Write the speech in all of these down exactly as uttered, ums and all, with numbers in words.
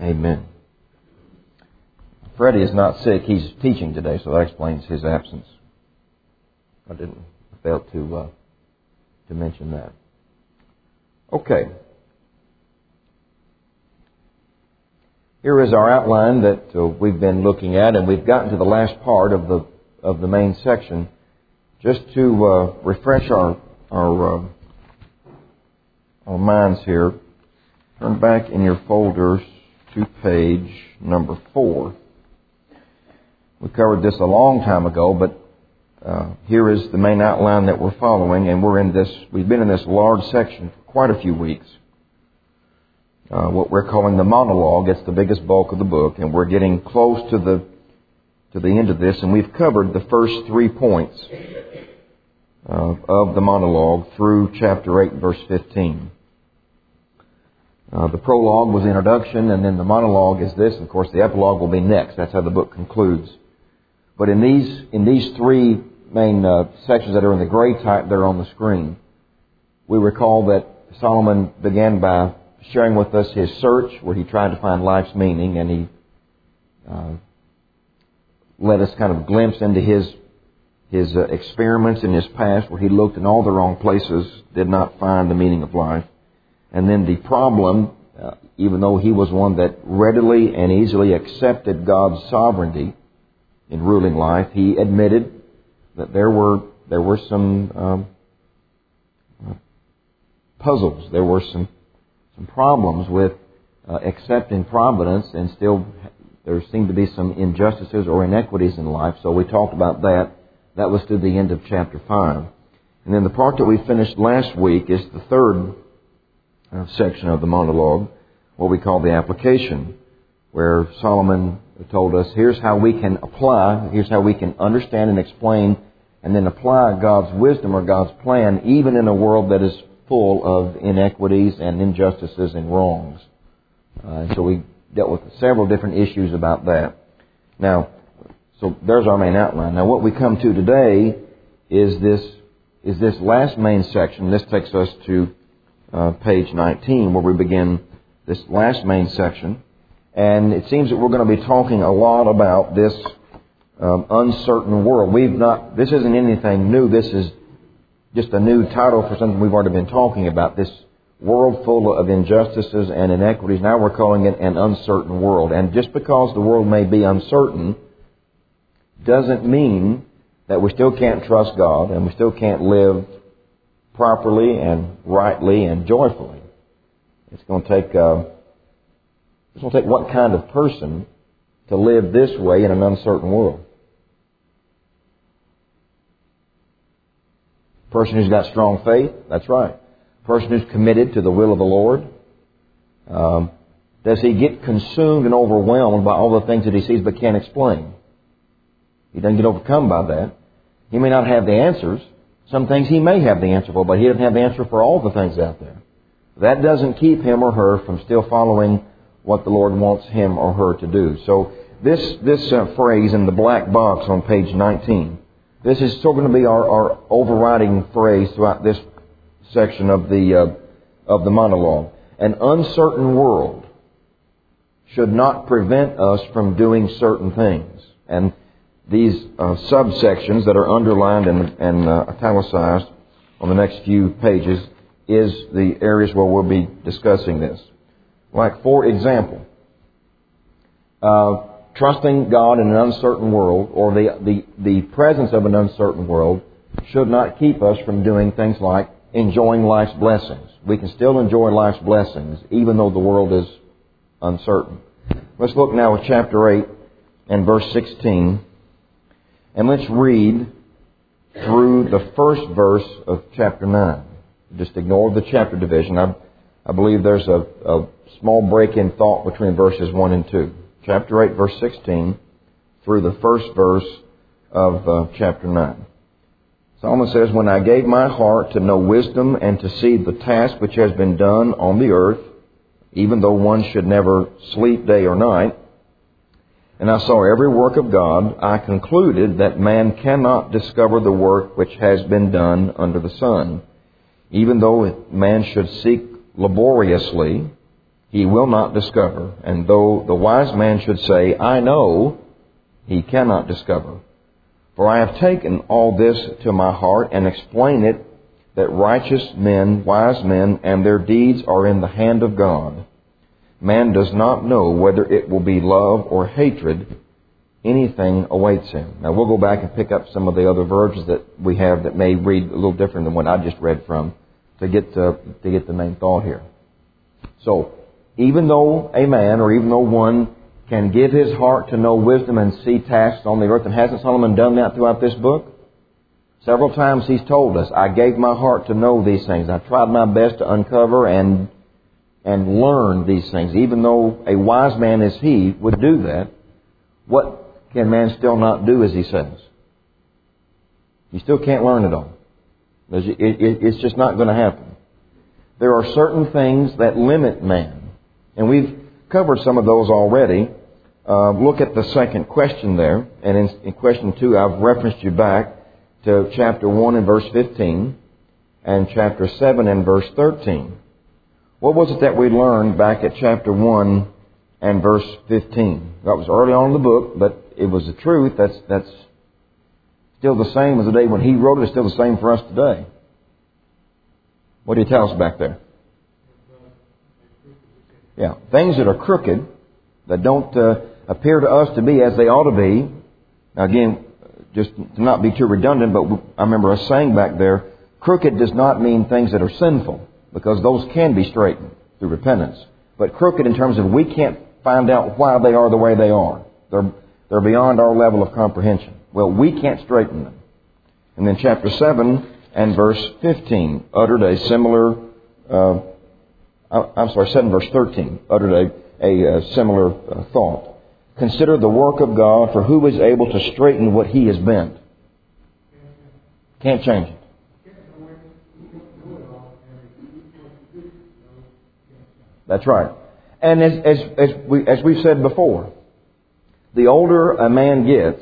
Amen. Freddie is not sick. He's teaching today, so that explains his absence. I didn't I failed to uh, to mention that. Okay. Here is our outline that uh, we've been looking at, and we've gotten to the last part of the of the main section. Just to uh, refresh our our, uh, our minds here, turn back in your folders to page number four. We covered this a long time ago, but uh, here is the main outline that we're following, and we're in this. We've been in this large section for quite a few weeks. Uh, what we're calling the monologue. It's the biggest bulk of the book, and we're getting close to the to the end of this, and we've covered the first three points uh, of the monologue through chapter eight, verse fifteen. Uh, the prologue was the introduction, and then the monologue is this. Of course, the epilogue will be next. That's how the book concludes. But in these in these three main uh, sections that are in the gray type there on the screen, we recall that Solomon began by sharing with us his search, where he tried to find life's meaning, and he uh, let us kind of glimpse into his his uh, experiments in his past, where he looked in all the wrong places, did not find the meaning of life. And then the problem, uh, even though he was one that readily and easily accepted God's sovereignty in ruling life, he admitted that there were there were some um, puzzles, there were some some problems with uh, accepting providence, and still there seemed to be some injustices or inequities in life. So we talked about that. That was to the end of chapter five. And then the part that we finished last week is the third uh, section of the monologue, what we call the application, where Solomon told us, here's how we can apply, here's how we can understand and explain, and then apply God's wisdom or God's plan, even in a world that is full of inequities and injustices and wrongs. Uh, so we dealt with several different issues about that. Now, so there's our main outline. Now, what we come to today is this is this last main section. This takes us to uh, page nineteen, where we begin this last main section. And it seems that we're going to be talking a lot about this um, uncertain world. We've not. This isn't anything new. This is just a new title for something we've already been talking about, this world full of injustices and inequities. Now we're calling it an uncertain world. And just because the world may be uncertain doesn't mean that we still can't trust God and we still can't live properly and rightly and joyfully. It's going to take, uh, it's going to take what kind of person to live this way in an uncertain world? Person who's got strong faith, that's right. Person who's committed to the will of the Lord. Um, does he get consumed and overwhelmed by all the things that he sees but can't explain? He doesn't get overcome by that. He may not have the answers. Some things he may have the answer for, but he doesn't have the answer for all the things out there. That doesn't keep him or her from still following what the Lord wants him or her to do. So this this uh, phrase in the black box on page nineteen, this is still going to be our, our overriding phrase throughout this section of the uh, of the monologue. An uncertain world should not prevent us from doing certain things. And these uh, subsections that are underlined and, and uh, italicized on the next few pages is the areas where we'll be discussing this. Like, for example, uh, trusting God in an uncertain world, or the, the, the presence of an uncertain world, should not keep us from doing things like enjoying life's blessings. We can still enjoy life's blessings, even though the world is uncertain. Let's look now at chapter eight and verse sixteen. And let's read through the first verse of chapter nine. Just ignore the chapter division. I, I believe there's a, a small break in thought between verses one and two. Chapter eight, verse sixteen, through the first verse of uh, chapter nine. Solomon says, "When I gave my heart to know wisdom and to see the task which has been done on the earth, even though one should never sleep day or night, and I saw every work of God, I concluded that man cannot discover the work which has been done under the sun. Even though man should seek laboriously, he he will not discover. And though the wise man should say, I know, he cannot discover. For I have taken all this to my heart and explain it, that righteous men, wise men, and their deeds are in the hand of God. Man does not know whether it will be love or hatred. Anything awaits him. Now we'll go back and pick up some of the other verses that we have that may read a little different than what I just read from to get to, to get the main thought here. So, even though a man or even though one can give his heart to know wisdom and see tasks on the earth, and hasn't Solomon done that throughout this book? Several times he's told us, I gave my heart to know these things. I tried my best to uncover and and learn these things. Even though a wise man as he would do that, what can man still not do, as he says? You still can't learn it all. It's just not going to happen. There are certain things that limit man. And we've covered some of those already. Uh, look at the second question there. And in, in question two, I've referenced you back to chapter one and verse fifteen and chapter seven and verse thirteen. What was it that we learned back at chapter one and verse fifteen? That was early on in the book, but it was the truth. That's, that's still the same as the day when he wrote it. It's still the same for us today. What do you tell us back there? Yeah, things that are crooked, that don't uh, appear to us to be as they ought to be. Now again, just to not be too redundant, but I remember us saying back there, crooked does not mean things that are sinful, because those can be straightened through repentance. But crooked in terms of we can't find out why they are the way they are. They're, they're beyond our level of comprehension. Well, we can't straighten them. And then chapter seven and verse fifteen uttered a similar, uh, I'm sorry, seven verse thirteen uttered a, a, a similar uh, thought. Consider the work of God, for who is able to straighten what he has bent? Can't change it. That's right. And as, as, as, we, as we've said before, the older a man gets,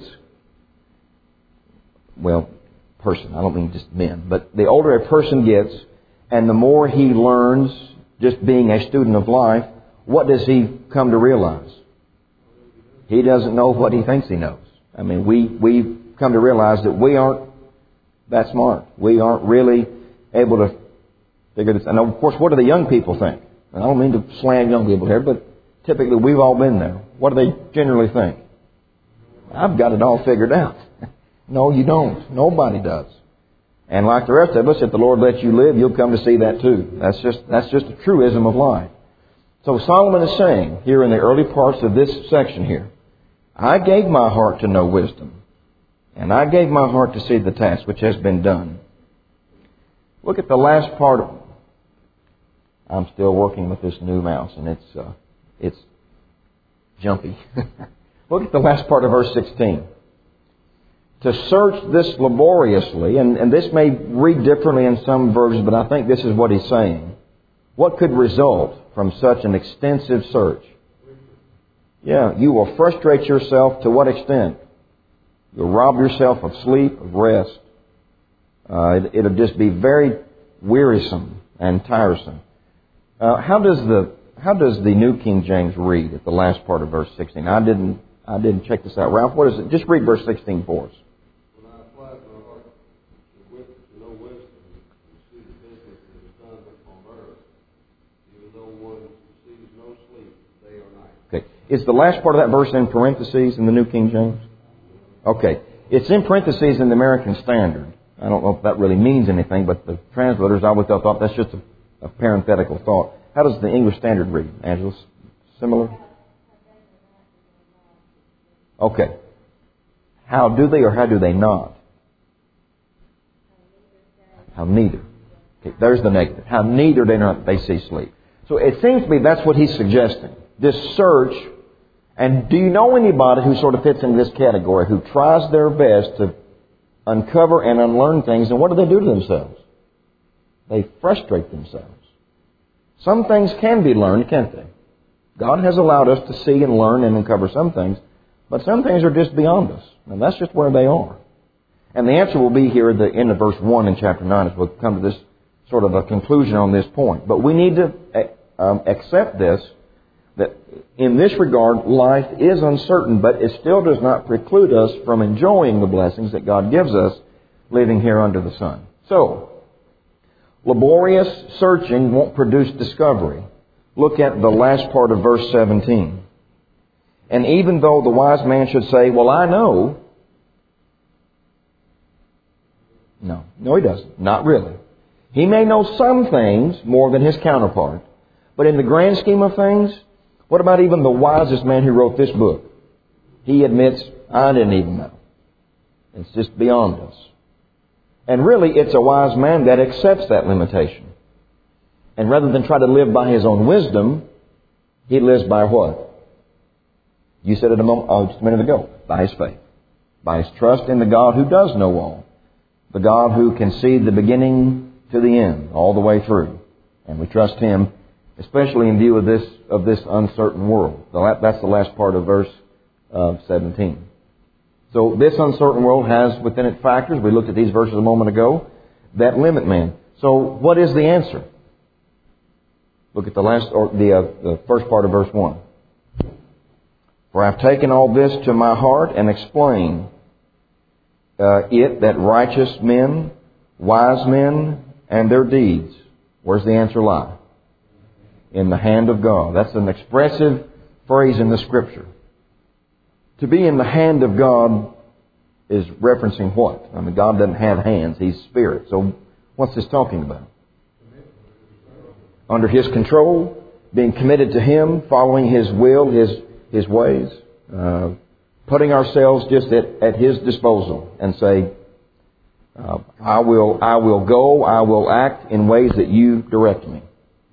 well, person, I don't mean just men, but the older a person gets and the more he learns just being a student of life, what does he come to realize? He doesn't know what he thinks he knows. I mean, we, we come to realize that we aren't that smart. We aren't really able to figure this out. And of course, what do the young people think? And I don't mean to slam young people here, but typically we've all been there. What do they generally think? I've got it all figured out. No, you don't. Nobody does. And like the rest of us, if the Lord lets you live, you'll come to see that too. That's just, that's just a truism of life. So Solomon is saying here in the early parts of this section here, I gave my heart to know wisdom, and I gave my heart to see the task which has been done. Look at the last part of it. I'm still working with this new mouse, and it's uh, it's jumpy. Look at the last part of verse sixteen. To search this laboriously, and, and this may read differently in some versions, but I think this is what he's saying. What could result from such an extensive search? Yeah, you will frustrate yourself to what extent? You'll rob yourself of sleep, of rest. Uh, it, it'll just be very wearisome and tiresome. Uh, how does the how does the New King James read at the last part of verse sixteen? I didn't I didn't check this out. Ralph, what is it? Just read verse sixteen for us. When I applied my heart to know wisdom and see the business that is done upon earth, even though one sees no sleep day or night. Okay. Is the last part of that verse in parentheses in the New King James? Okay. It's in parentheses in the American Standard. I don't know if that really means anything, but the translators always thought that's just a, a parenthetical thought. How does the English Standard read, Angela? Similar? Okay. How do they or how do they not? How neither. Okay, there's the negative. How neither they not they see sleep. So it seems to me that's what he's suggesting. This search. And do you know anybody who sort of fits into this category, who tries their best to uncover and unlearn things, and what do they do to themselves? They frustrate themselves. Some things can be learned, can't they? God has allowed us to see and learn and uncover some things, but some things are just beyond us, and that's just where they are. And the answer will be here at the end of verse one in chapter nine as we'll come to this sort of a conclusion on this point. But we need to um, accept this that in this regard, life is uncertain, but it still does not preclude us from enjoying the blessings that God gives us living here under the sun. So, laborious searching won't produce discovery. Look at the last part of verse seventeen. And even though the wise man should say, well, I know. No, no he doesn't. Not really. He may know some things more than his counterpart. But in the grand scheme of things, what about even the wisest man who wrote this book? He admits, I didn't even know. It's just beyond us. And really, it's a wise man that accepts that limitation. And rather than try to live by his own wisdom, he lives by what? You said it a moment, oh, just a minute ago. By his faith. By his trust in the God who does know all. The God who can see the beginning to the end, all the way through. And we trust Him, especially in view of this of this uncertain world. That's the last part of verse uh, seventeen. So this uncertain world has within it factors, we looked at these verses a moment ago, that limit man. So what is the answer? Look at the last or the, uh, the first part of verse one. For I have taken all this to my heart and explain uh, it that righteous men, wise men, and their deeds. Where's the answer lie? In the hand of God. That's an expressive phrase in the Scripture. To be in the hand of God is referencing what? I mean, God doesn't have hands. He's Spirit. So what's this talking about? Under His control, being committed to Him, following His will, His His ways, uh, putting ourselves just at, at His disposal and say, uh, I will I will go, I will act in ways that You direct me.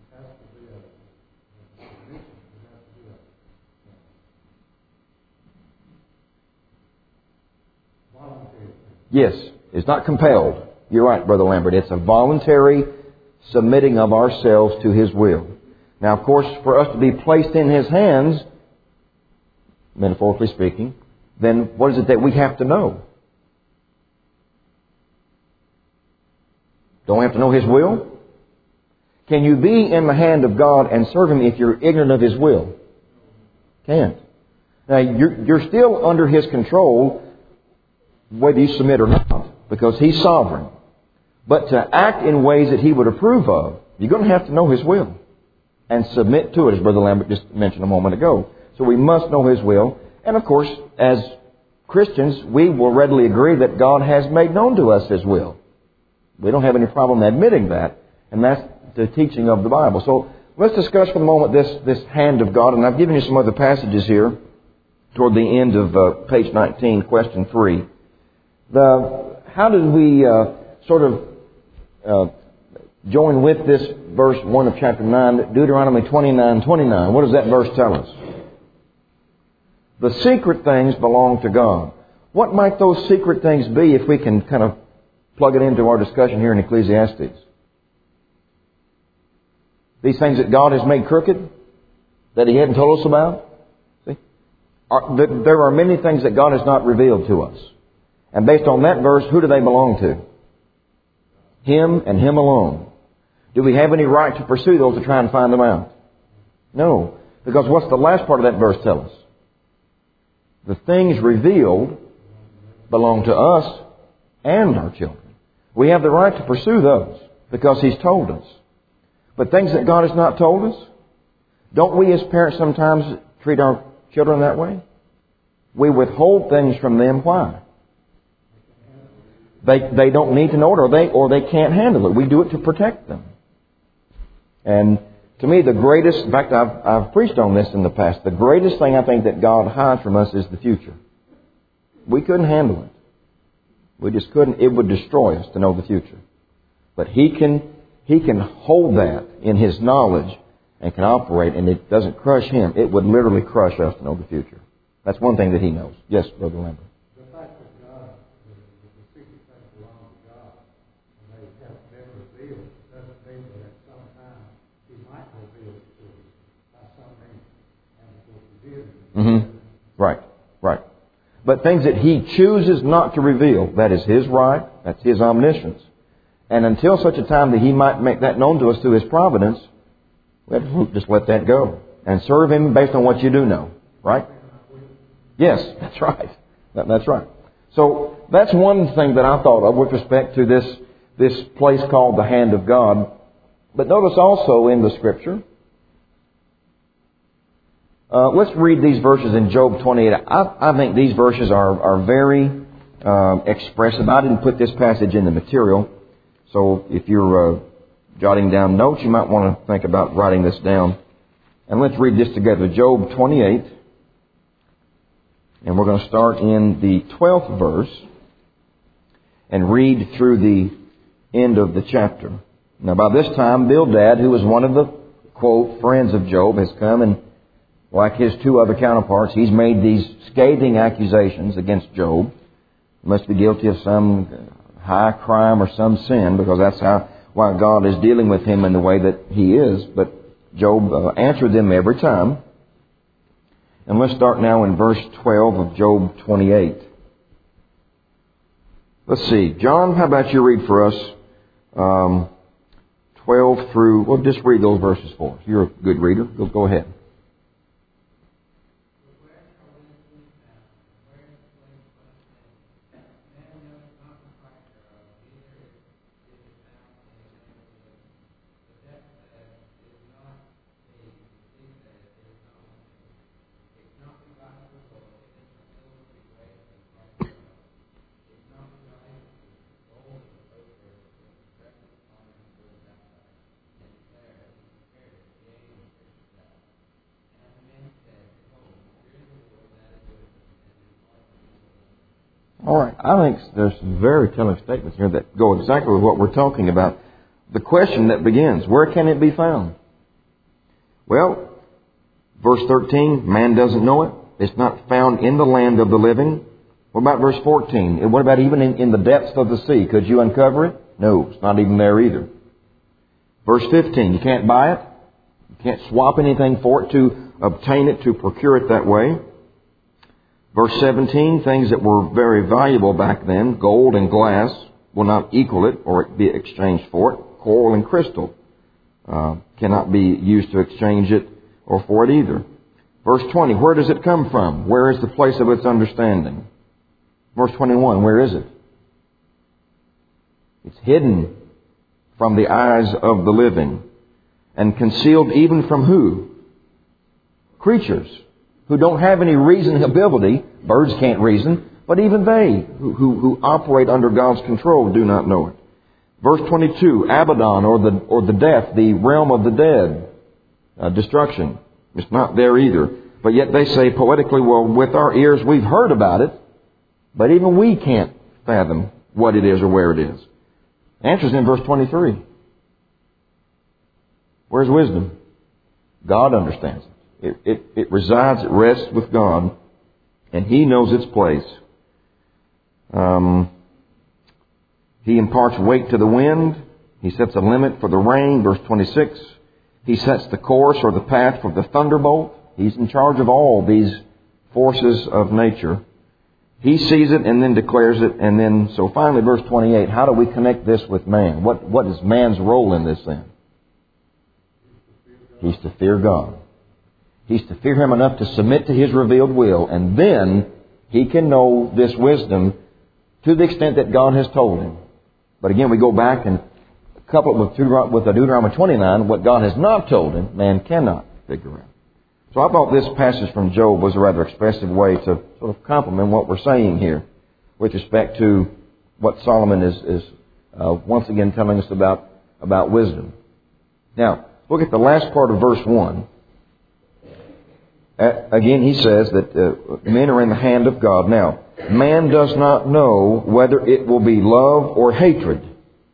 Yes, it's not compelled. You're right, Brother Lambert. It's a voluntary submitting of ourselves to His will. Now, of course, for us to be placed in His hands, metaphorically speaking, then what is it that we have to know? Don't we have to know His will? Can you be in the hand of God and serve Him if you're ignorant of His will? Can't. Now, you're, you're still under His control, whether you submit or not, because He's sovereign. But to act in ways that He would approve of, you're going to have to know His will and submit to it, as Brother Lambert just mentioned a moment ago. So we must know His will. And of course, as Christians, we will readily agree that God has made known to us His will. We don't have any problem admitting that. And that's the teaching of the Bible. So let's discuss for the moment this, this hand of God. And I've given you some other passages here toward the end of uh, page nineteen, question three. The, how did we uh, sort of uh, join with this verse one of chapter nine, Deuteronomy twenty-nine twenty-nine? What does that verse tell us? The secret things belong to God. What might those secret things be if we can kind of plug it into our discussion here in Ecclesiastes? These things that God has made crooked, that He hadn't told us about? See? Are, there are many things that God has not revealed to us. And based on that verse, who do they belong to? Him and Him alone. Do we have any right to pursue those to try and find them out? No. Because what's the last part of that verse tell us? The things revealed belong to us and our children. We have the right to pursue those because He's told us. But things that God has not told us, don't we as parents sometimes treat our children that way? We withhold things from them. Why? They they don't need to know it, or they or they can't handle it. We do it to protect them. And to me, the greatest, in fact, I've, I've preached on this in the past, the greatest thing I think that God hides from us is the future. We couldn't handle it. We just couldn't. It would destroy us to know the future. But He can He can hold that in His knowledge and can operate, and it doesn't crush Him. It would literally crush us to know the future. That's one thing that He knows. Yes, Brother Lambert. Mm-hmm. Right, right. But things that He chooses not to reveal, that is His right, that's His omniscience. And until such a time that He might make that known to us through His providence, we have to just let that go. and serve Him based on what you do know. Right? Yes, that's right. That, that's right. So that's one thing that I thought of with respect to this, this place called the hand of God. But notice also in the Scripture, uh, let's read these verses in Job twenty-eight. I, I think these verses are, are very uh, expressive. I didn't put this passage in the material, so if you're uh, jotting down notes, you might want to think about writing this down. And let's read this together. Job twenty-eight. And we're going to start in the twelfth verse and read through the end of the chapter. Now, by this time, Bildad, who was one of the, quote, friends of Job, has come and, like his two other counterparts, he's made these scathing accusations against Job. He must be guilty of some high crime or some sin, because that's how why God is dealing with him in the way that He is. But Job uh, answered them every time. And let's start now in verse twelve of Job twenty-eight. Let's see. John, how about you read for us um, twelve through... Well, just read those verses for us. You're a good reader. Go, go ahead. All right. I think there's some very telling statements here that go exactly with what we're talking about. The question that begins, where can it be found? Well, verse thirteen, man doesn't know it. It's not found in the land of the living. What about verse fourteen? And what about even in, in the depths of the sea? Could you uncover it? No, it's not even there either. Verse fifteen, you can't buy it. You can't swap anything for it to obtain it, to procure it that way. Verse seventeen, things that were very valuable back then, gold and glass, will not equal it or be exchanged for it. Coral and crystal uh, cannot be used to exchange it or for it either. Verse twenty, where does it come from? Where is the place of its understanding? Verse twenty-one, where is it? It's hidden from the eyes of the living and concealed even from who? Creatures who don't have any reasoning ability. Birds can't reason, but even they who, who, who operate under God's control do not know it. Verse twenty-two, Abaddon, or the or the death, the realm of the dead, uh, destruction. It's not there either. But yet they say poetically, well, with our ears we've heard about it, but even we can't fathom what it is or where it is. The answer's in verse twenty-three. Where's wisdom? God understands it. It, it, it resides, it rests with God, and He knows its place. Um, he imparts weight to the wind. He sets a limit for the rain. Verse twenty-six. He sets the course or the path for the thunderbolt. He's in charge of all these forces of nature. He sees it and then declares it. And then, so finally, verse twenty-eight. How do we connect this with man? What, what is man's role in this then? He's to fear God. He's to fear Him enough to submit to His revealed will. And then he can know this wisdom to the extent that God has told him. But again, we go back and couple it with Deuteronomy, with Deuteronomy twenty-nine, what God has not told him, man cannot figure out. So I thought this passage from Job was a rather expressive way to sort of complement what we're saying here with respect to what Solomon is, is uh, once again telling us about, about wisdom. Now, look at the last part of verse one. Uh, again, he says that uh, men are in the hand of God. Now, man does not know whether it will be love or hatred.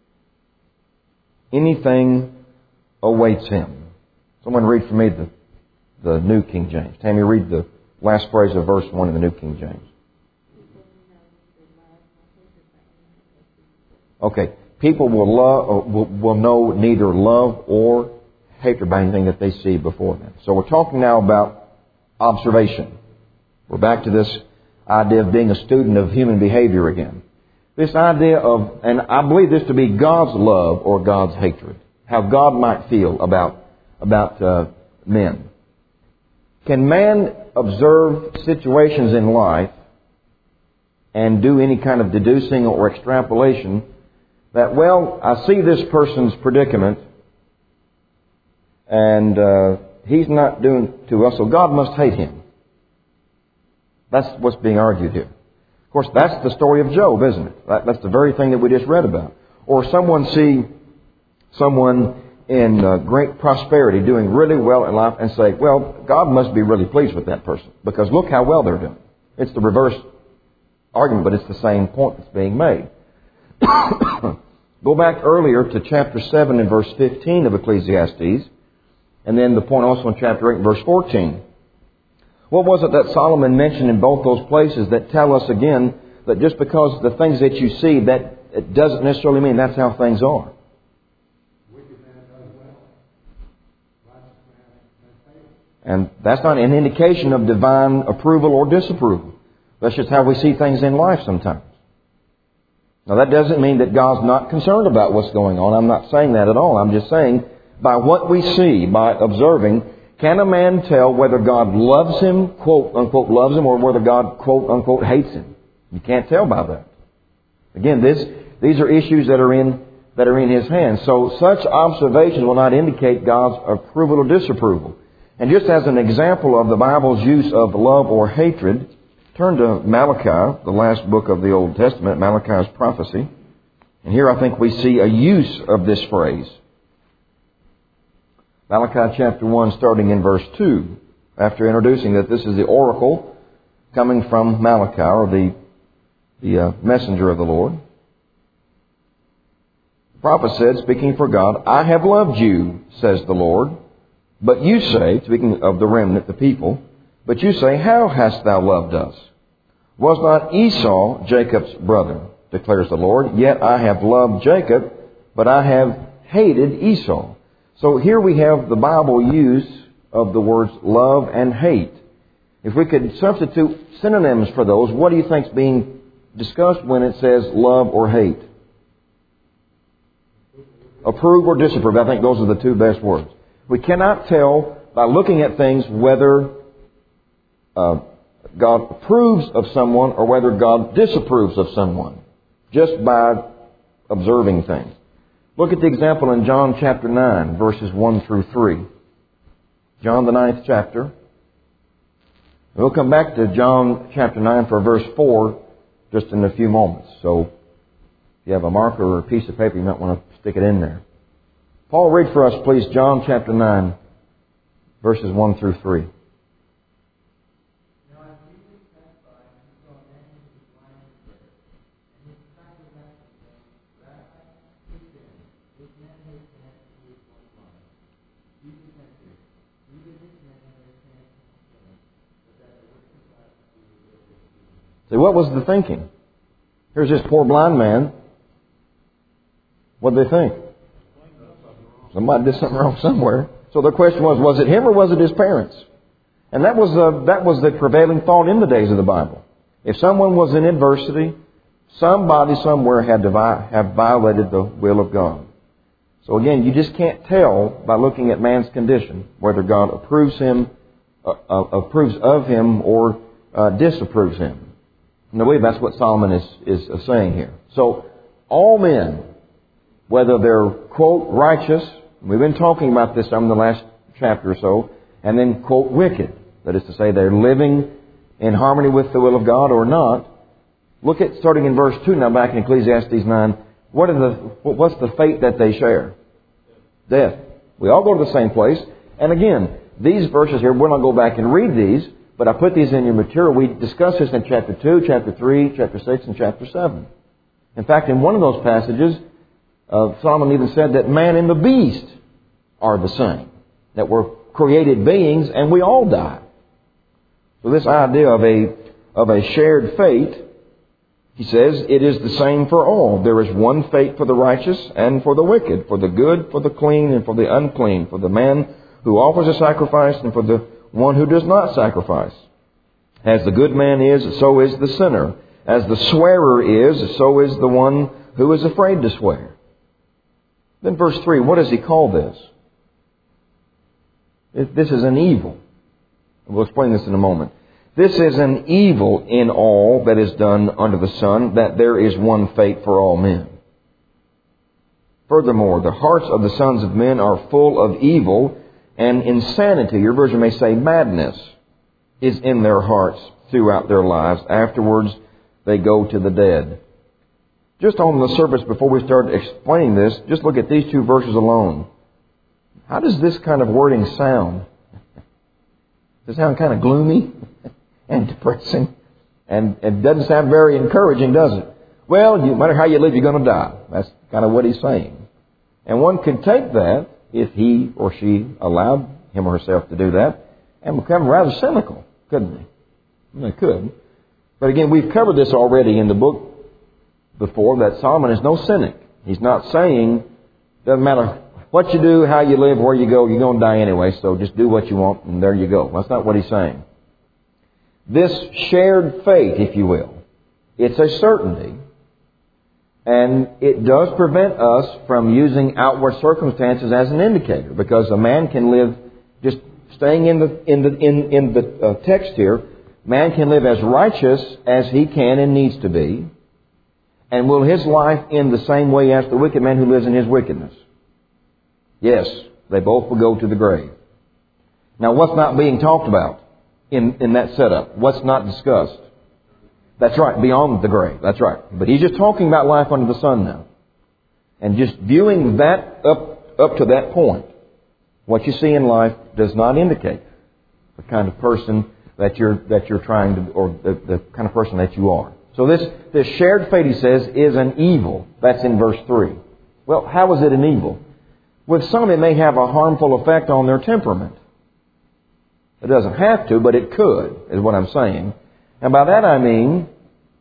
Anything awaits him. Someone read for me the, the New King James. Tammy, read the last phrase of verse one in the New King James. Okay. People will love, will, will know neither love or hatred by anything that they see before them. So we're talking now about observation. We're back to this idea of being a student of human behavior again. This idea of, and I believe this to be God's love or God's hatred. How God might feel about, about uh, men. Can man observe situations in life and do any kind of deducing or extrapolation that, well, I see this person's predicament and uh, he's not doing too well, so God must hate him. That's what's being argued here. Of course, that's the story of Job, isn't it? That, that's the very thing that we just read about. Or someone see someone in uh, great prosperity doing really well in life and say, well, God must be really pleased with that person because look how well they're doing. It's the reverse argument, but it's the same point that's being made. Go back earlier to chapter seven and verse fifteen of Ecclesiastes, and then the point also in chapter eight and verse fourteen. What was it that Solomon mentioned in both those places that tell us again that just because the things that you see, that it doesn't necessarily mean that's how things are? And that's not an indication of divine approval or disapproval. That's just how we see things in life sometimes. Now that doesn't mean that God's not concerned about what's going on. I'm not saying that at all. I'm just saying by what we see, by observing, can a man tell whether God loves him, quote unquote loves him, or whether God, quote unquote, hates him? You can't tell by that. Again, this, these are issues that are in that are in His hands. So such observations will not indicate God's approval or disapproval. And just as an example of the Bible's use of love or hatred, turn to Malachi, the last book of the Old Testament, Malachi's prophecy. And here I think we see a use of this phrase. Malachi chapter one, starting in verse two, after introducing that this is the oracle coming from Malachi, or the, the uh, messenger of the Lord. The prophet said, speaking for God, I have loved you, says the Lord. But you say, speaking of the remnant, the people, but you say, how hast thou loved us? Was not Esau Jacob's brother, declares the Lord? Yet I have loved Jacob, but I have hated Esau. So here we have the Bible use of the words love and hate. If we could substitute synonyms for those, what do you think is being discussed when it says love or hate? Approve or disapprove. I think those are the two best words. We cannot tell by looking at things whether uh, God approves of someone or whether God disapproves of someone, just by observing things. Look at the example in John chapter nine, verses one through three. John the ninth chapter. We'll come back to John chapter nine for verse four just in a few moments. So if you have a marker or a piece of paper, you might want to stick it in there. Paul, read for us, please, John chapter nine, verses one through three. See, what was the thinking? Here's this poor blind man. What did they think? Somebody did something wrong somewhere. So the question was, was it him or was it his parents? And that was the, that was the prevailing thought in the days of the Bible. If someone was in adversity, somebody somewhere had to vi- have violated the will of God. So again, you just can't tell by looking at man's condition whether God approves him, uh, uh, approves of him, or uh, disapproves him. And I believe that's what Solomon is, is saying here. So all men, whether they're, quote, righteous, we've been talking about this some in the last chapter or so, and then, quote, wicked, that is to say they're living in harmony with the will of God or not. Look at, starting in verse two now back in Ecclesiastes nine, what are the, what's the fate that they share? Death. We all go to the same place. And again, these verses here, we're not going to go back and read these, but I put these in your material. We discussed this in chapter two, chapter three, chapter six, and chapter seven. In fact, in one of those passages, uh, Solomon even said that man and the beast are the same. That we're created beings and we all die. So this idea of a, of a shared fate, he says, it is the same for all. There is one fate for the righteous and for the wicked, for the good, for the clean, and for the unclean, for the man who offers a sacrifice and for the one who does not sacrifice. As the good man is, so is the sinner. As the swearer is, so is the one who is afraid to swear. Then verse three, what does he call this? This is an evil. We'll explain this in a moment. This is an evil in all that is done under the sun, that there is one fate for all men. Furthermore, the hearts of the sons of men are full of evil, and insanity, your version may say madness, is in their hearts throughout their lives. Afterwards, they go to the dead. Just on the surface, before we start explaining this, just look at these two verses alone. How does this kind of wording sound? Does it sound kind of gloomy and depressing? And it doesn't sound very encouraging, does it? Well, no matter how you live, you're going to die. That's kind of what he's saying. And one could take that, if he or she allowed him or herself to do that, and become rather cynical, couldn't they? They could. But again, we've covered this already in the book before, that Solomon is no cynic. He's not saying, doesn't matter what you do, how you live, where you go, you're going to die anyway, so just do what you want, and there you go. That's not what he's saying. This shared fate, if you will, it's a certainty, and it does prevent us from using outward circumstances as an indicator, because a man can live, just staying in the in the in, in the uh, text here, man can live as righteous as he can and needs to be, and will his life end the same way as the wicked man who lives in his wickedness? Yes, they both will go to the grave. Now, what's not being talked about in, in that setup? What's not discussed? That's right, beyond the grave. That's right. But he's just talking about life under the sun now. And just viewing that up, up to that point, what you see in life does not indicate the kind of person that you're, that you're trying to, or the, the kind of person that you are. So this, this shared fate, he says, is an evil. That's in verse three. Well, how is it an evil? With some, it may have a harmful effect on their temperament. It doesn't have to, but it could, is what I'm saying. And by that I mean,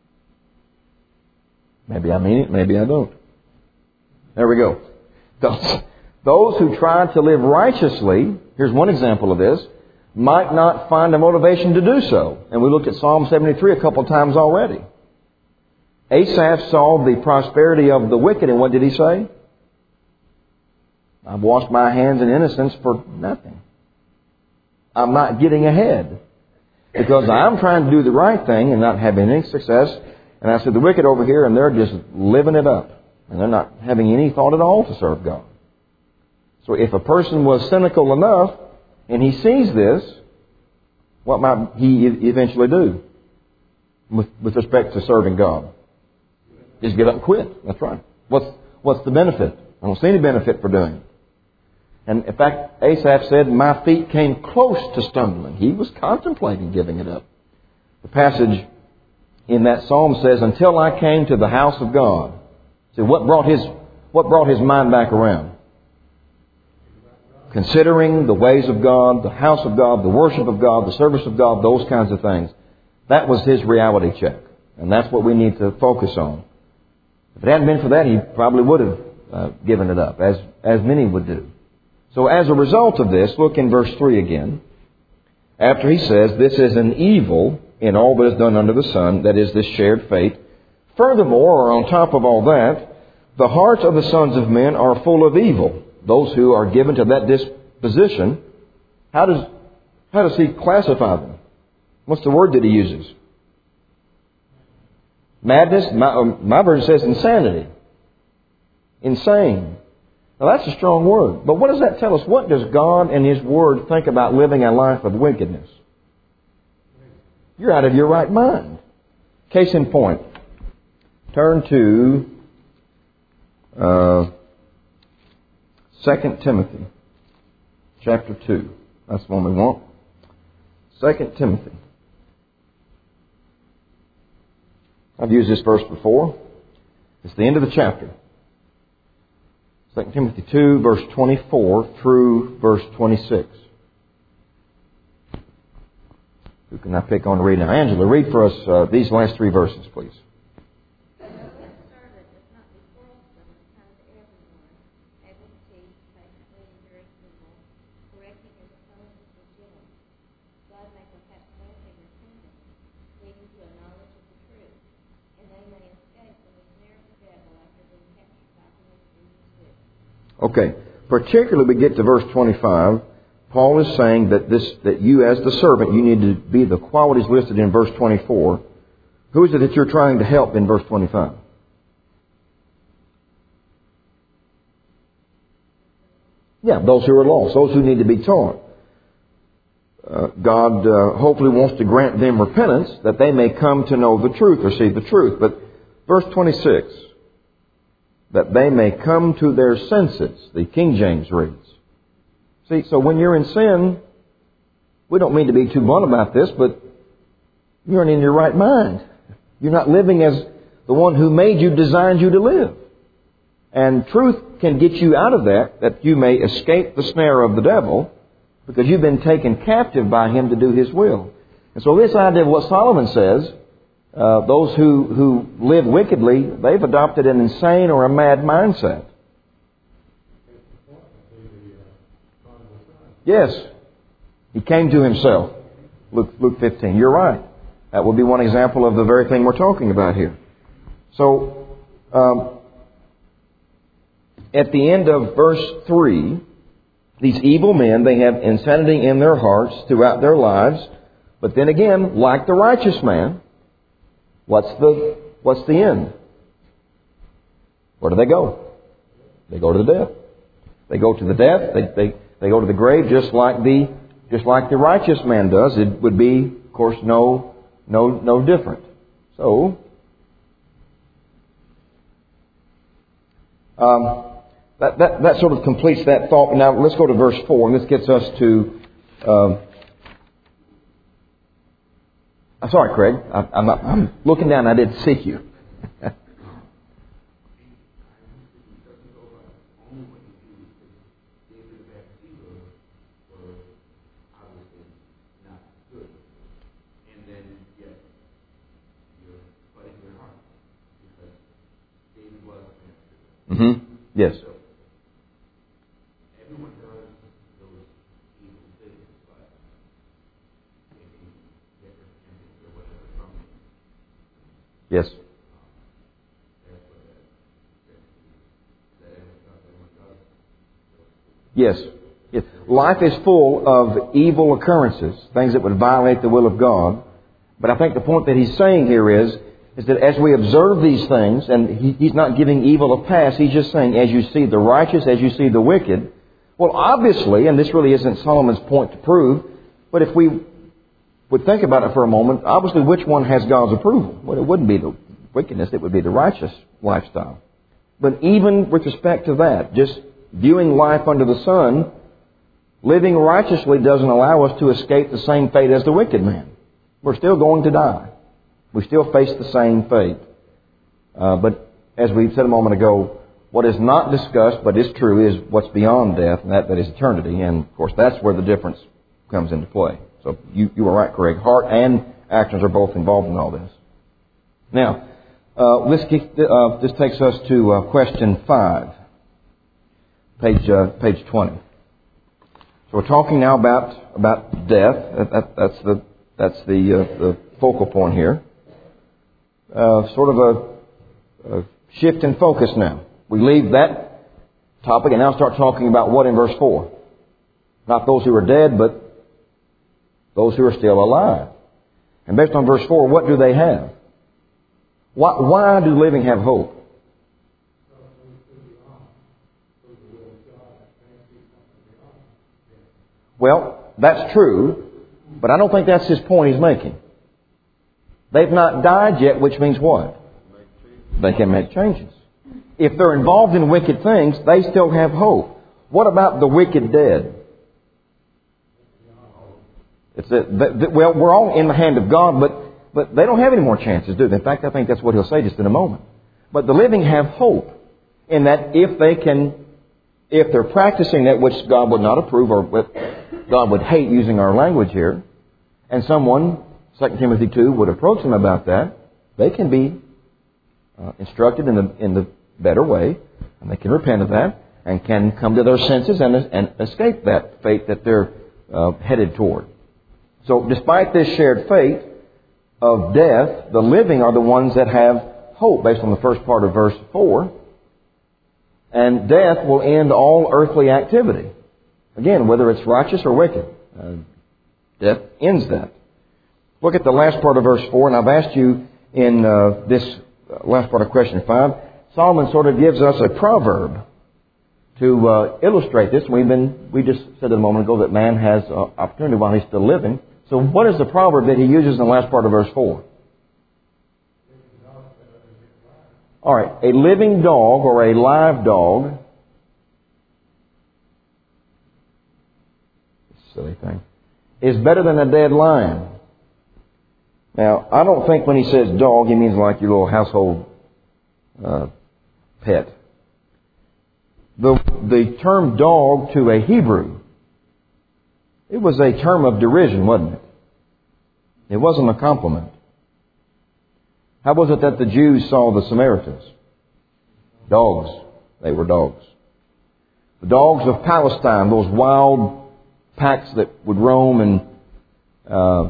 maybe I mean it, maybe I don't. There we go. Those, those who try to live righteously, here's one example of this, might not find a motivation to do so. And we looked at Psalm seventy-three a couple of times already. Asaph saw the prosperity of the wicked, and what did he say? I've washed my hands in innocence for nothing. I'm not getting ahead, because I'm trying to do the right thing and not having any success. And I said, the wicked over here, and they're just living it up. And they're not having any thought at all to serve God. So if a person was cynical enough, and he sees this, what might he eventually do with, with respect to serving God? Just get up and quit. That's right. What's, what's the benefit? I don't see any benefit for doing it. And in fact, Asaph said, my feet came close to stumbling. He was contemplating giving it up. The passage in that psalm says, until I came to the house of God. See, what brought his, what brought his mind back around? Considering the ways of God, the house of God, the worship of God, the service of God, those kinds of things. That was his reality check. And that's what we need to focus on. If it hadn't been for that, he probably would have uh, given it up, as, as many would do. So as a result of this, look in verse three again. After he says, this is an evil in all that is done under the sun, that is, this shared fate. Furthermore, or on top of all that, the hearts of the sons of men are full of evil. Those who are given to that disposition, how does, how does he classify them? What's the word that he uses? Madness. My, my version says insanity. Insane. Now that's a strong word. But what does that tell us? What does God and His Word think about living a life of wickedness? You're out of your right mind. Case in point. Turn to uh, Second Timothy chapter two. That's the one we want. Second Timothy. I've used this verse before. It's the end of the chapter. Second Timothy two, verse twenty-four through verse twenty-six. Who can I pick on to read now? Angela, read for us uh, these last three verses, please. Okay, particularly we get to verse twenty-five. Paul is saying that this that you as the servant, you need to be the qualities listed in verse twenty-four. Who is it that you're trying to help in verse twenty-five? Yeah, those who are lost, those who need to be taught. Uh, God uh, hopefully wants to grant them repentance that they may come to know the truth or see the truth. But verse twenty-six, that they may come to their senses, the King James reads. See, so when you're in sin, we don't mean to be too blunt about this, but you're not in your right mind. You're not living as the one who made you, designed you to live. And truth can get you out of that, that you may escape the snare of the devil, because you've been taken captive by him to do his will. And so this idea of what Solomon says, uh, those who, who live wickedly, they've adopted an insane or a mad mindset. Yes, he came to himself. Luke, Luke fifteen. You're right. That would be one example of the very thing we're talking about here. So, um, at the end of verse three, these evil men, they have insanity in their hearts throughout their lives. But then again, like the righteous man, what's the what's the end? Where do they go? They go to the death. They go to the death. They they they go to the grave, just like the just like the righteous man does. It would be, of course, no no no different. So, um, That, that, that sort of completes that thought. Now let's go to verse four, and this gets us to... Um, I'm sorry, Craig. I, I'm, not, I'm looking down. I didn't see you. Mm-hmm. Yes. Yes. Yes. Yes. Life is full of evil occurrences, things that would violate the will of God. But I think the point that he's saying here is, is that as we observe these things, and he, he's not giving evil a pass, he's just saying, as you see the righteous, as you see the wicked, well, obviously, and this really isn't Solomon's point to prove, but if we would think about it for a moment, obviously which one has God's approval? Well, it wouldn't be the wickedness, it would be the righteous lifestyle. But even with respect to that, just viewing life under the sun, living righteously doesn't allow us to escape the same fate as the wicked man. We're still going to die. We still face the same fate. Uh, but as we said a moment ago, what is not discussed but is true is what's beyond death, and that, that is eternity. And, of course, that's where the difference comes into play. So you, you are right, Craig. Heart and actions are both involved in all this. Now, uh, this, uh, this takes us to uh, question five, page uh, page twenty. So we're talking now about about death. That, that, that's the that's the uh, the focal point here. Uh, sort of a, a shift in focus now. We leave that topic and now start talking about what in verse four? Not those who are dead, but those who are still alive. And based on verse four, what do they have? Why, why do living have hope? Well, that's true, but I don't think that's his point he's making. They've not died yet, which means what? They can make changes. If they're involved in wicked things, they still have hope. What about the wicked dead? It's a, the, the, well, we're all in the hand of God, but but they don't have any more chances, do they? In fact, I think that's what he'll say just in a moment. But the living have hope in that if they can, if they're practicing that which God would not approve or what God would hate, using our language here, and someone, Second Timothy two, would approach them about that, they can be uh, instructed in the in the better way, and they can repent of that, and can come to their senses and, and escape that fate that they're uh, headed toward. So despite this shared fate of death, the living are the ones that have hope, based on the first part of verse four. And death will end all earthly activity. Again, whether it's righteous or wicked, uh, death ends that. Look at the last part of verse four, and I've asked you in uh, this last part of question five, Solomon sort of gives us a proverb to uh, illustrate this. We've been, we just said a moment ago that man has uh, opportunity while he's still living. So what is the proverb that he uses in the last part of verse four? All right, a living dog or a live dog, silly thing, is better than a dead lion. Now, I don't think when he says dog, he means like your little household uh, pet. The, the term dog to a Hebrew, it was a term of derision, wasn't it? It wasn't a compliment. How was it that the Jews saw the Samaritans? Dogs. They were dogs. The dogs of Palestine, those wild packs that would roam and uh,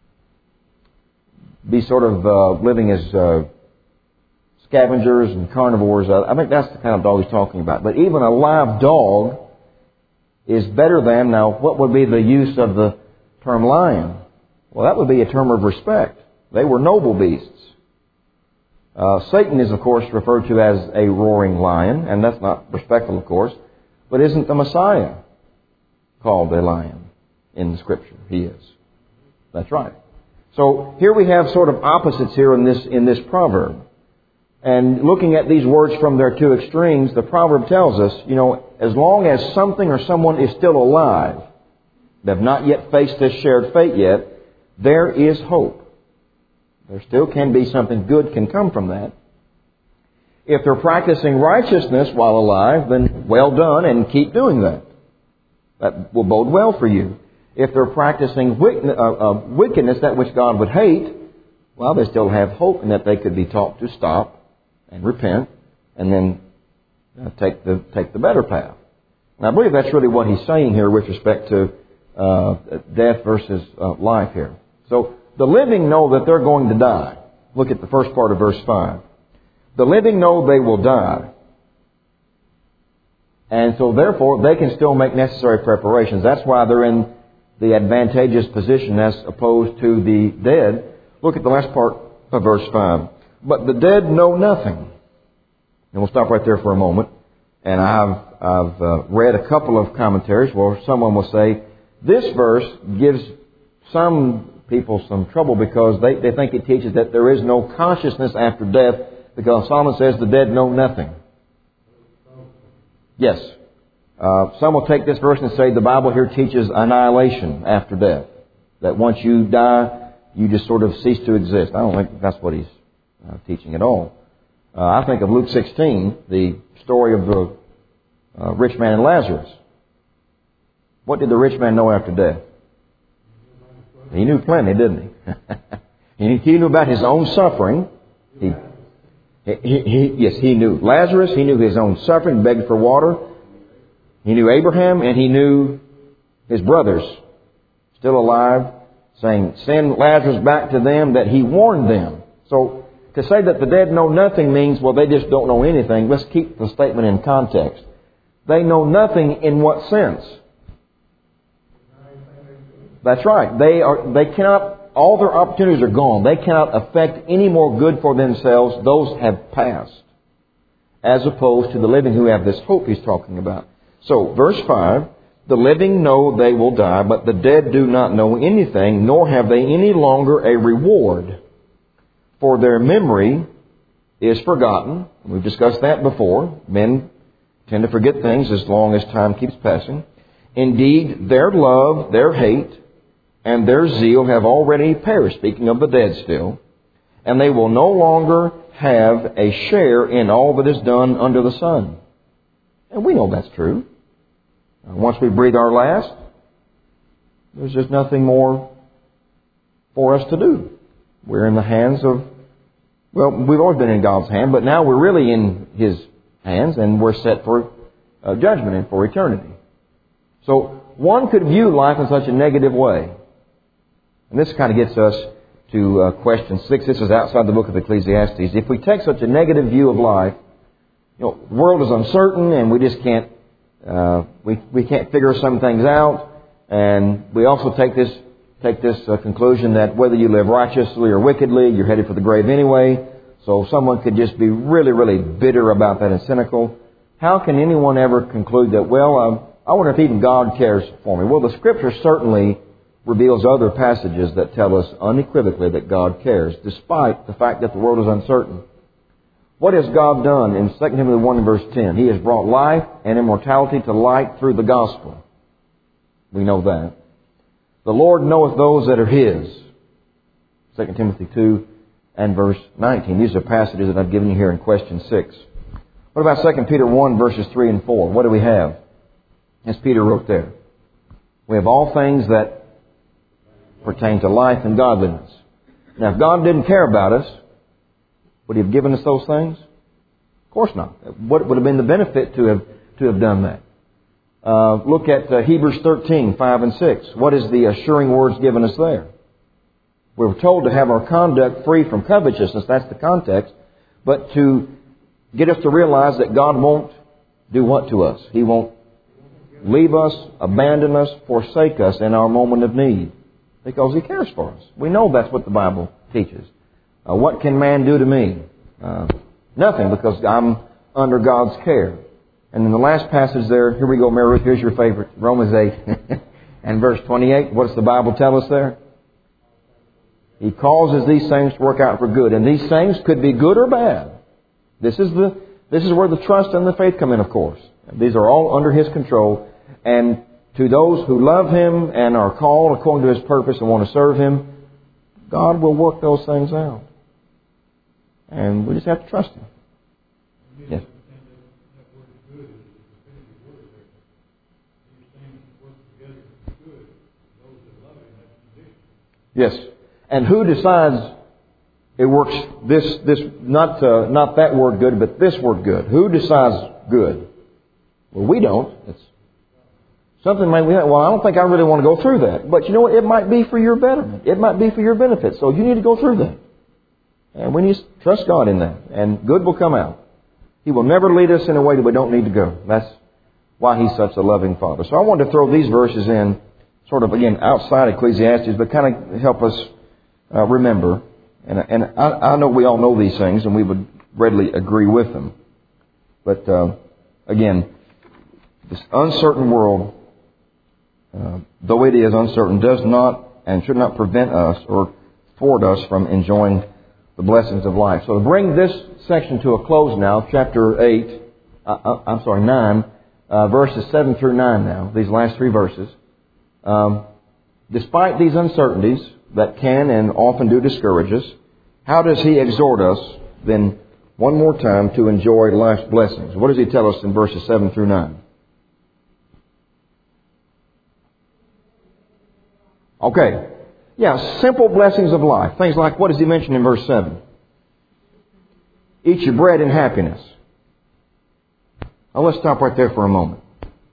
be sort of uh, living as uh, scavengers and carnivores. I think that's the kind of dog he's talking about. But even a live dog is better than, now what would be the use of the term lion? Well, that would be a term of respect. They were noble beasts. Uh, Satan is, of course, referred to as a roaring lion, and that's not respectful, of course. But isn't the Messiah called a lion in the Scripture? He is. That's right. So here we have sort of opposites here in this in this proverb. And looking at these words from their two extremes, the proverb tells us, you know, as long as something or someone is still alive, they have not yet faced this shared fate yet, there is hope. There still can be something good can come from that. If they're practicing righteousness while alive, then well done, and keep doing that. That will bode well for you. If they're practicing wickedness, that which God would hate, well, they still have hope in that they could be taught to stop and repent and then uh, take the take the better path. And I believe that's really what he's saying here with respect to uh, death versus uh, life here. So the living know that they're going to die. Look at the first part of verse five. The living know they will die. And so therefore they can still make necessary preparations. That's why they're in the advantageous position as opposed to the dead. Look at the last part of verse five. But the dead know nothing. And we'll stop right there for a moment. And I've, I've uh, read a couple of commentaries where someone will say, this verse gives some people some trouble because they, they think it teaches that there is no consciousness after death, because Solomon says the dead know nothing. Yes. Uh, some will take this verse and say the Bible here teaches annihilation after death. That once you die, you just sort of cease to exist. I don't think that's what he's uh, teaching at all. Uh, I think of Luke sixteen, the story of the uh, rich man and Lazarus. What did the rich man know after death? He knew plenty, didn't he? He knew about his own suffering. He, he, he, yes, he knew Lazarus. He knew his own suffering, begged for water. He knew Abraham, and he knew his brothers still alive, saying, send Lazarus back to them, that he warned them. So to say that the dead know nothing means, well, they just don't know anything. Let's keep the statement in context. They know nothing in what sense? That's right. They are. They cannot. All their opportunities are gone. They cannot affect any more good for themselves. Those have passed. As opposed to the living who have this hope he's talking about. So, verse five, the living know they will die, but the dead do not know anything, nor have they any longer a reward. For their memory is forgotten. We've discussed that before. Men tend to forget things as long as time keeps passing. Indeed, their love, their hate, and their zeal have already perished, speaking of the dead still, and they will no longer have a share in all that is done under the sun. And we know that's true. Once we breathe our last, there's just nothing more for us to do. We're in the hands of, well, we've always been in God's hand, but now we're really in His hands, and we're set for uh, judgment and for eternity. So one could view life in such a negative way. And this kind of gets us to uh, question six. This is outside the book of Ecclesiastes. If we take such a negative view of life, you know, the world is uncertain and we just can't Uh, we we can't figure some things out, and we also take this take this uh, conclusion that whether you live righteously or wickedly, you're headed for the grave anyway. So someone could just be really, really bitter about that and cynical. How can anyone ever conclude that, well, um, I wonder if even God cares for me? Well, the Scripture certainly reveals other passages that tell us unequivocally that God cares, despite the fact that the world is uncertain. What has God done in Second Timothy one and verse ten? He has brought life and immortality to light through the gospel. We know that. The Lord knoweth those that are His. Second Timothy two and verse nineteen. These are passages that I've given you here in question six. What about Second Peter one verses three and four? What do we have? As Peter wrote there. We have all things that pertain to life and godliness. Now, if God didn't care about us, would He have given us those things? Of course not. What would have been the benefit to have to have done that? Uh, look at uh, Hebrews thirteen, five and six. What is the assuring words given us there? We're told to have our conduct free from covetousness. That's the context. But to get us to realize that God won't do what to us? He won't leave us, abandon us, forsake us in our moment of need. Because He cares for us. We know that's what the Bible teaches. Uh, what can man do to me? Uh, nothing, because I'm under God's care. And in the last passage there, here we go, Mary Ruth, here's your favorite. Romans eight and verse twenty-eight. What does the Bible tell us there? He causes these things to work out for good. And these things could be good or bad. This is the this is where the trust and the faith come in, of course. These are all under His control. And to those who love Him and are called according to His purpose and want to serve Him, God will work those things out. And we just have to trust Him. Yes. Yes. And who decides it works this, this, not, uh, not that word good, but this word good? Who decides good? Well, we don't. It's something might be, well, I don't think I really want to go through that. But you know what? It might be for your betterment. It might be for your benefit. So you need to go through that. And we need to trust God in that. And good will come out. He will never lead us in a way that we don't need to go. That's why He's such a loving Father. So I wanted to throw these verses in, sort of, again, outside Ecclesiastes, but kind of help us uh, remember. And, and I, I know we all know these things, and we would readily agree with them. But, uh, again, this uncertain world, uh, though it is uncertain, does not and should not prevent us or thwart us from enjoying the blessings of life. So to bring this section to a close now, chapter eight, uh, I'm sorry, nine, uh, verses seven through nine now, these last three verses. Um, despite these uncertainties that can and often do discourage us, how does He exhort us then one more time to enjoy life's blessings? What does He tell us in verses seven through nine? Okay. Yeah, simple blessings of life. Things like, what does He mention in verse seven? Eat your bread in happiness. Now let's stop right there for a moment.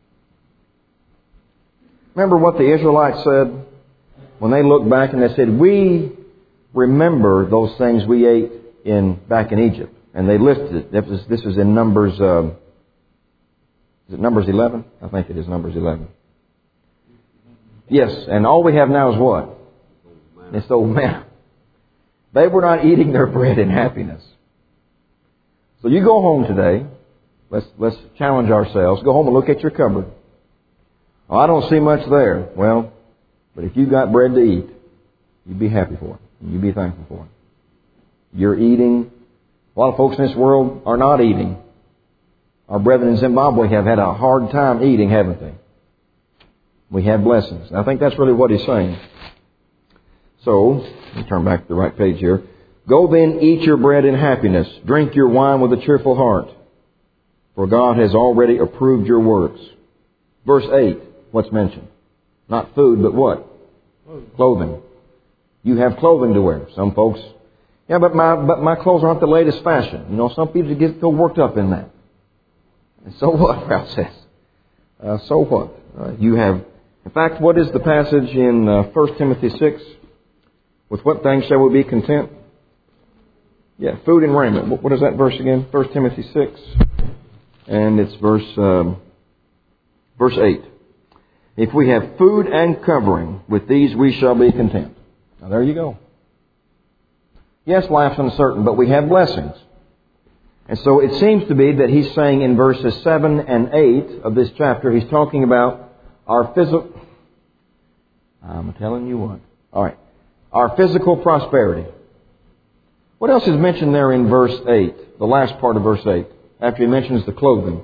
Remember what the Israelites said when they looked back and they said, we remember those things we ate in back in Egypt. And they listed it. This was, this was in Numbers, um, is it Numbers eleven? I think it is Numbers eleven. Yes, and all we have now is what? It's old man. They were not eating their bread in happiness. So you go home today. Let's let's challenge ourselves. Go home and look at your cupboard. Oh, I don't see much there. Well, but if you've got bread to eat, you'd be happy for it. You'd be thankful for it. You're eating. A lot of folks in this world are not eating. Our brethren in Zimbabwe have had a hard time eating, haven't they? We have blessings. I think that's really what he's saying. So, let me turn back to the right page here. Go then, eat your bread in happiness. Drink your wine with a cheerful heart. For God has already approved your works. Verse eight, what's mentioned? Not food, but what? Clothing. You have clothing to wear. Some folks, yeah, but my but my clothes aren't the latest fashion. You know, some people get so worked up in that. And so what, Ralph says? Uh, so what? Uh, you have, in fact, what is the passage in uh, First Timothy six? With what things shall we be content? Yeah, food and raiment. What is that verse again? First Timothy six. And it's verse um, Verse eight. If we have food and covering, with these we shall be content. Now there you go. Yes, life's uncertain, but we have blessings. And so it seems to be that he's saying in verses seven and eight of this chapter, he's talking about our physical... I'm telling you what. All right. Our physical prosperity. What else is mentioned there in verse eight? The last part of verse eight. After he mentions the clothing.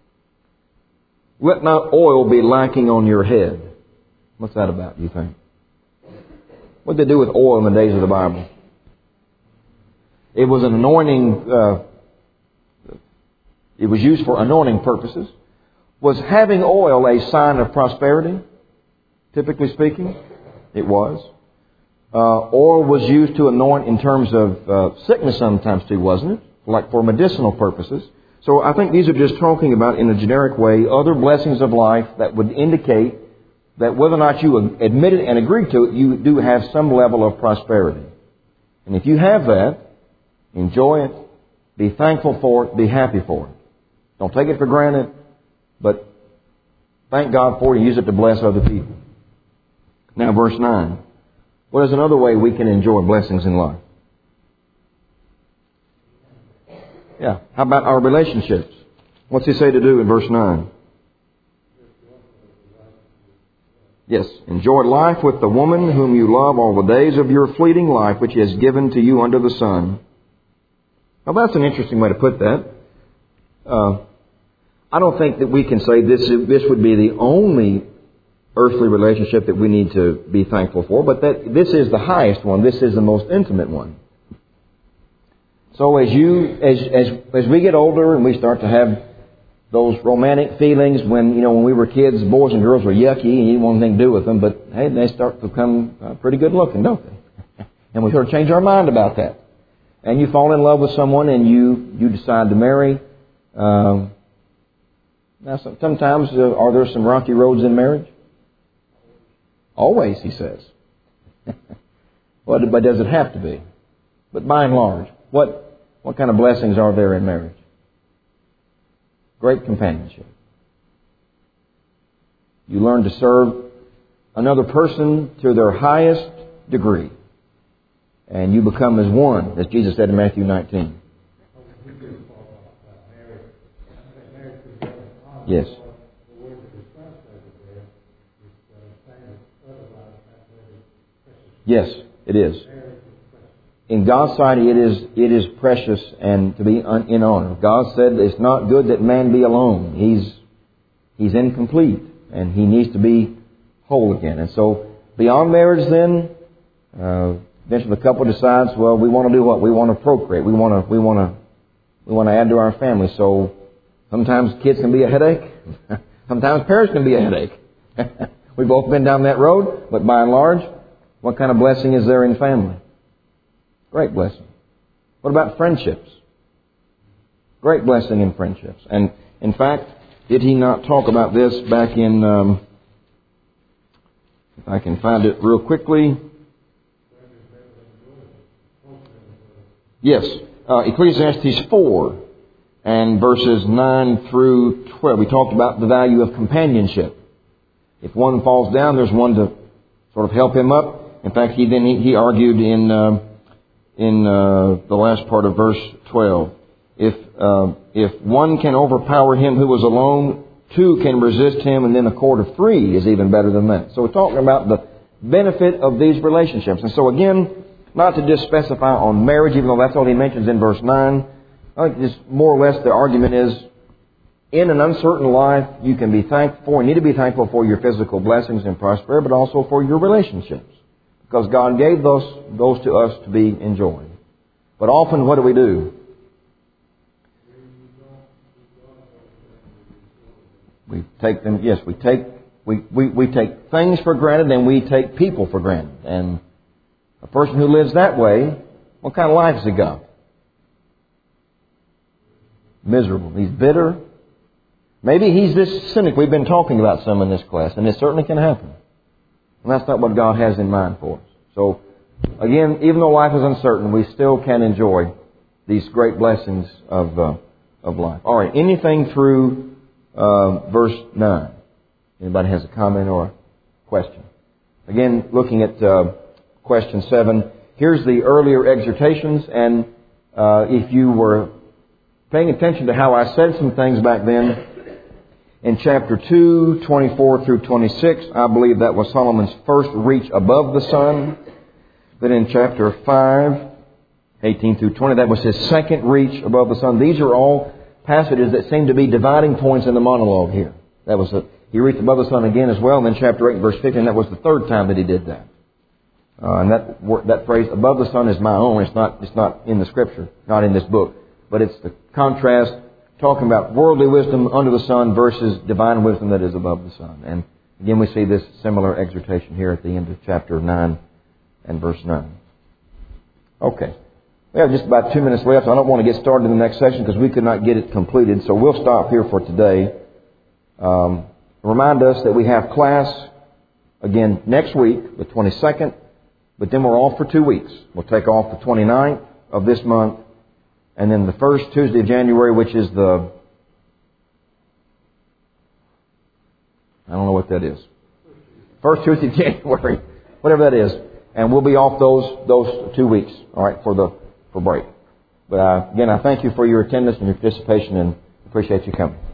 Let not oil be lacking on your head. What's that about, do you think? What did they do with oil in the days of the Bible? It was an anointing... Uh, it was used for anointing purposes. Was having oil a sign of prosperity? Typically speaking, it was. Uh, oil was used to anoint in terms of uh, sickness sometimes too, wasn't it? Like for medicinal purposes. So I think these are just talking about, in a generic way, other blessings of life that would indicate that whether or not you admit it and agree to it, you do have some level of prosperity. And if you have that, enjoy it, be thankful for it, be happy for it. Don't take it for granted, but thank God for it and use it to bless other people. Now verse nine. What is another way we can enjoy blessings in life? Yeah. How about our relationships? What's he say to do in verse nine? Yes. Enjoy life with the woman whom you love all the days of your fleeting life, which he has given to you under the sun. Now that's an interesting way to put that. Uh, I don't think that we can say this, this would be the only earthly relationship that we need to be thankful for, but that this is the highest one. This is the most intimate one. So as you, as, as, as we get older and we start to have those romantic feelings when, you know, when we were kids, boys and girls were yucky and you didn't want anything to do with them, but hey, they start to become uh, pretty good looking, don't they? And we sort of change our mind about that. And you fall in love with someone and you, you decide to marry. Um, now, sometimes uh, are there some rocky roads in marriage? Always, he says. Well, but does it have to be? But by and large, what what kind of blessings are there in marriage? Great companionship. You learn to serve another person to their highest degree. And you become as one, as Jesus said in Matthew nineteen. Yes. Yes, it is. In God's sight, it is it is precious and to be un, in honor. God said it's not good that man be alone. He's he's incomplete and he needs to be whole again. And so beyond marriage, then, uh, eventually the couple decides, well, we want to do what? We want to procreate. We want to we want to we want to add to our family. So sometimes kids can be a headache. Sometimes parents can be a headache. We've both been down that road, but by and large, what kind of blessing is there in family? Great blessing. What about friendships? Great blessing in friendships. And in fact, did he not talk about this back in, um, if I can find it real quickly. Yes, uh, Ecclesiastes four and verses nine through twelve. We talked about the value of companionship. If one falls down, there's one to sort of help him up. In fact, he then he, he argued in uh, in uh, the last part of verse twelve. If uh, if one can overpower him who was alone, two can resist him, and then a cord of three is even better than that. So we're talking about the benefit of these relationships. And so again, not to just specify on marriage, even though that's all he mentions in verse nine. I think just more or less the argument is, in an uncertain life, you can be thankful for, you need to be thankful for your physical blessings and prosperity, but also for your relationships. Because God gave those, those to us to be enjoyed. But often, what do we do? We take them, yes, we take, we, we, we take things for granted and we take people for granted. And a person who lives that way, what kind of life has he got? Miserable. He's bitter. Maybe he's this cynic. We've been talking about some in this class, and it certainly can happen. And that's not what God has in mind for us. So, again, even though life is uncertain, we still can enjoy these great blessings of uh, of life. All right, anything through uh, verse nine? Anybody has a comment or a question? Again, looking at uh, question seven, here's the earlier exhortations, and uh, if you were paying attention to how I said some things back then, in chapter two, twenty-four through twenty-six, I believe that was Solomon's first reach above the sun. But in chapter five, eighteen through twenty, that was his second reach above the sun. These are all passages that seem to be dividing points in the monologue here. That was a, he reached above the sun again as well. And then chapter eight, verse fifteen, that was the third time that he did that. Uh, and that that phrase, above the sun, is my own. It's not, it's not in the Scripture, not in this book. But it's the contrast, talking about worldly wisdom under the sun versus divine wisdom that is above the sun. And again, we see this similar exhortation here at the end of chapter nine and verse nine. Okay. We have just about two minutes left. I don't want to get started in the next section because we could not get it completed. So we'll stop here for today. Um, remind us that we have class again next week, the twenty-second. But then we're off for two weeks. We'll take off the twenty-ninth of this month. And then the first Tuesday of January, which is the... I don't know what that is. First Tuesday of January. Whatever that is. And we'll be off those those two weeks, all right, for the for break. But uh, again, I thank you for your attendance and your participation, and appreciate you coming.